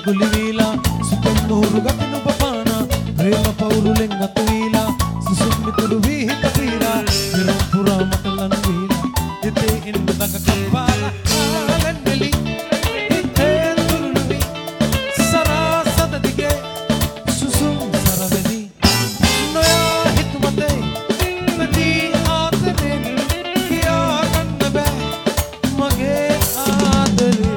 කුලිවිලා සුපම් නూరు ගතිනු පපානා ප්‍රේම පෞරුලෙන් අතුවිලා සුසුම් මිතුරු විහිත පීලා නිරම් පුරා මකලන වීලා දෙතේ ඉන්න දක කම්පාලා ආලන්නලි හිතේ තුරුනුවි සරසත දිගේ සුසුම් සරවෙදි නොයා හිතුමතේ මෙදී ආතනෙන් කියා ගන්න බෑ මගේ ආදරේ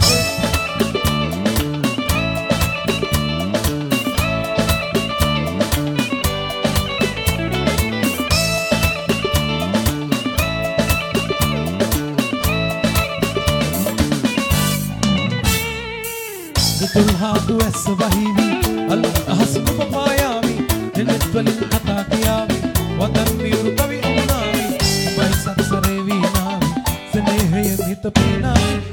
तुल्हादु ऐस वहीवी अल हसन पपायावी दिनेत वलिन कथा कियावी वदन निरु कवि उनावी मैं सत्सरे वीनावी स्नेहय मित पीनावी